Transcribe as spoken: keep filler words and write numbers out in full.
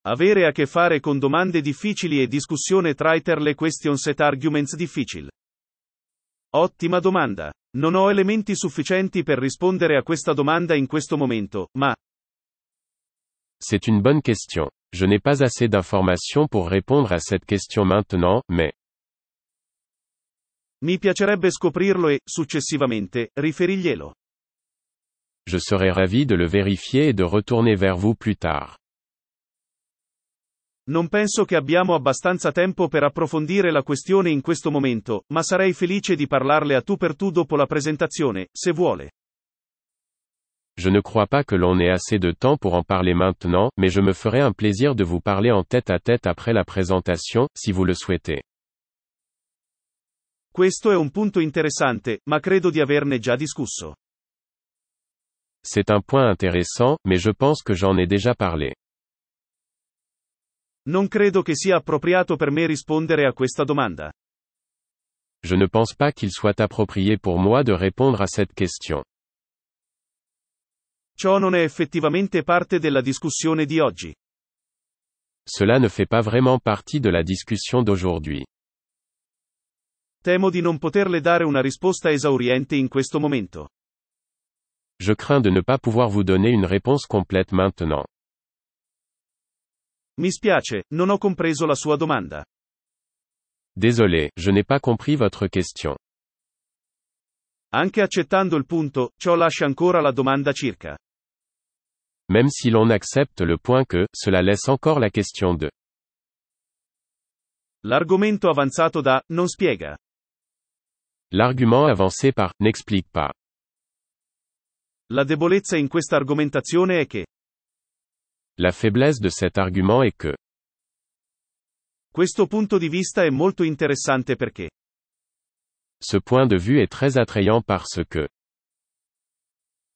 Avere a che fare con domande difficili e discussione traiter le questions et arguments difficile. Ottima domanda. Non ho elementi sufficienti per rispondere a questa domanda in questo momento, ma C'est une bonne question. Je n'ai pas assez d'informations pour répondre à cette question maintenant, mais mi piacerebbe scoprirlo e, successivamente, riferiglielo. je serais ravi de le vérifier et de retourner vers vous plus tard. Non penso che abbiamo abbastanza tempo per approfondire la questione in questo momento, ma sarei felice di parlarle a tu per tu dopo la presentazione, se vuole. Je ne crois pas que l'on ait assez de temps pour en parler maintenant, mais je me ferai un plaisir de vous parler en tête-à-tête après la présentation, si vous le souhaitez. Questo è un punto interessante, ma credo di averne già discusso. C'est un point intéressant, mais je pense que j'en ai déjà parlé. Non credo che sia appropriato per me rispondere a questa domanda. Je ne pense pas qu'il soit approprié pour moi de répondre à cette question. Ciò non è effettivamente parte della discussione di oggi. Cela ne fait pas vraiment partie de la discussion d'aujourd'hui. Temo di non poterle dare una risposta esauriente in questo momento. Je crains de ne pas pouvoir vous donner une réponse complète maintenant. Mi spiace, non ho compreso la sua domanda. Désolé, je n'ai pas compris votre question. Anche accettando il punto, ciò lascia ancora la domanda circa. Même si l'on accepte le point que, cela laisse encore la question de. L'argomento avanzato da, non spiega. L'argument avancé par, n'explique pas. La debolezza in questa argomentazione è che. La faiblesse de cet argument est que. Questo punto di vista è molto interessante perché. Ce point de vue est très attrayant parce que.